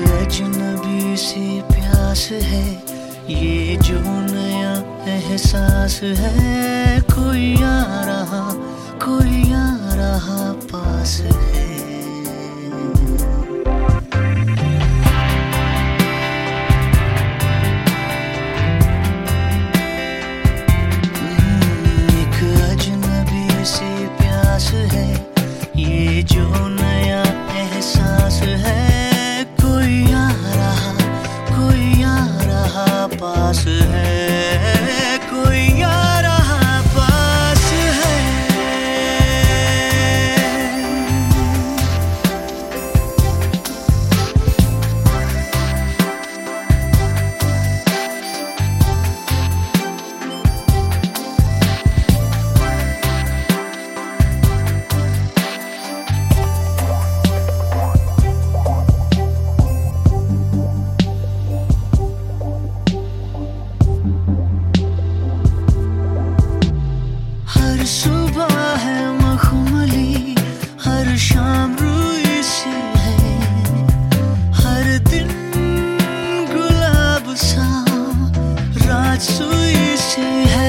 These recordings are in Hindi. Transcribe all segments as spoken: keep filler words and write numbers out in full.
अजनबी सी प्यास है, ये जो नया एहसास है। कोई आ रहा कोई आ रहा पास है। एक अजनबी सी प्यास है, ये जो नया एहसास है। कोई आ रहा कोई आ रहा पास है। कोई आ रहा पास है। सुबह है मखमली, हर शाम रूई सी है। हर दिन गुलाब सा, रात सुई सी है।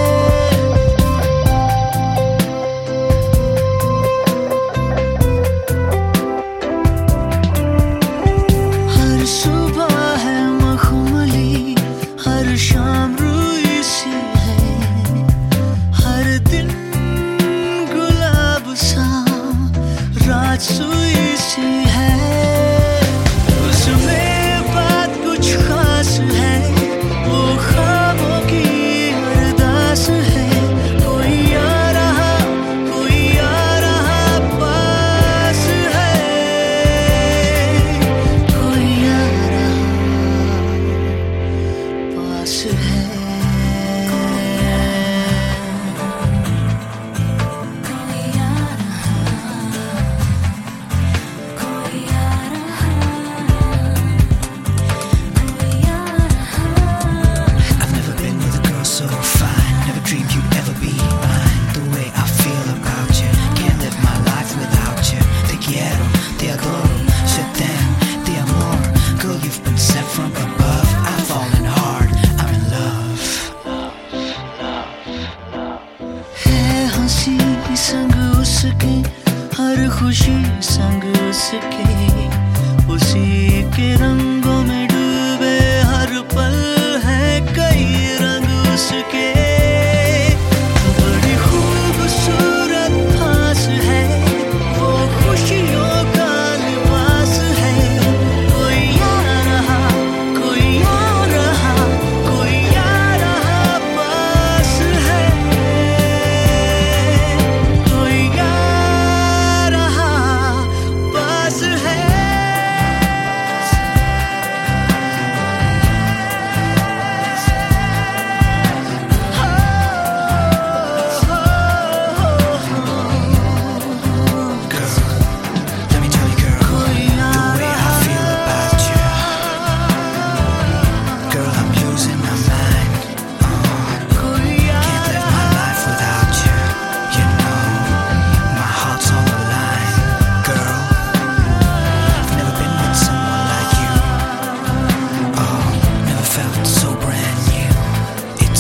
हर सुबह है मखमली, हर शाम रूई सी है। हर दिन गुलाब सा, रात सुई सी है। उसमें बात कुछ खास है, वो ख्वाबों की अरदास है। कोई आ रहा कोई आ रहा पास है। कोई आ रहा पास है। संग उसके, हर खुशी संग उसके, उसी के रंगों में डूबे हर पल है कई रंग उसके। बड़ी खूबसूरत फांस है, वो खुशियों का लिबास है। कोई आ रहा कोई आ रहा कोई आ रहा पास है।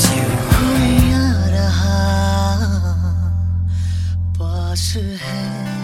पास है।